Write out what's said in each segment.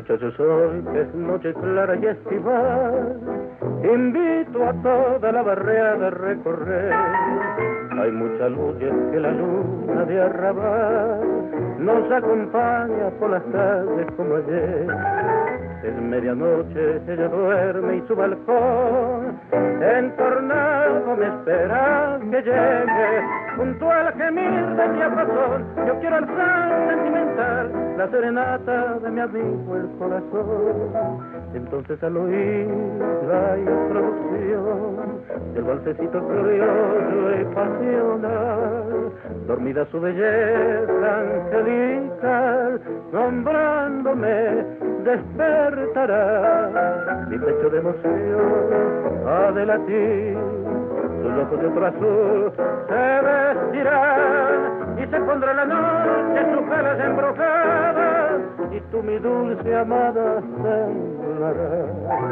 Muchachos, hoy que es noche clara y estival, invito a toda la barriada a recorrer. Hay mucha luz y es que la luna de arrabal nos acompaña por las calles como ayer. Es medianoche, ella duerme y su balcón entornado me espera que llegue. Junto al gemir de mi apazón, yo quiero alzar sentimental la serenata de mi amigo el corazón. Entonces al oír la introducción del valsecito criollo y pasional, dormida su belleza angelical, nombrándome despertará. Mi pecho de emoción ha de latir, sus ojos de otro azul se vestirán y se pondrá la noche sus velas embrocadas y tú, mi dulce amada, semblarás.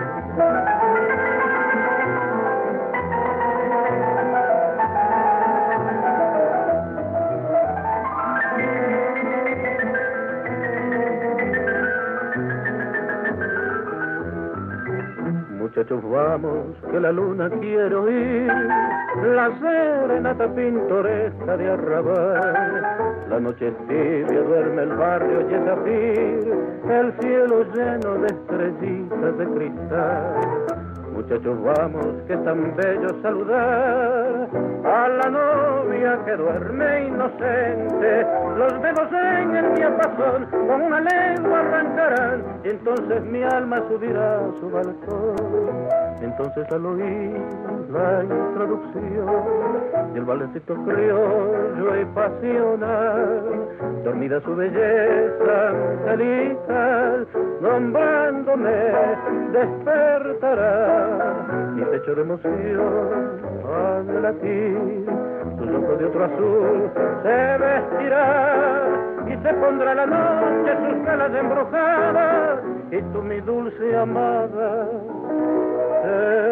Muchachos, vamos, que la luna quiere oír la serenata pintoresca de arrabal. La noche es tibia, duerme el barrio y es zafir, el cielo lleno de estrellitas de cristal. Muchachos, vamos, que es tan bello saludar a la novia que duerme inocente. Los dedos en el diapasón con una lengua arrancarán y entonces mi alma subirá a su balcón. Entonces al oír la introducción del ballecito criollo y pasional, dormida su belleza angelical, nombrándome despertará. Mi pecho de emoción ha de latir, sus ojos de otro azul se vestirá y se pondrá la noche sus velas embrujadas y tú, mi dulce amada,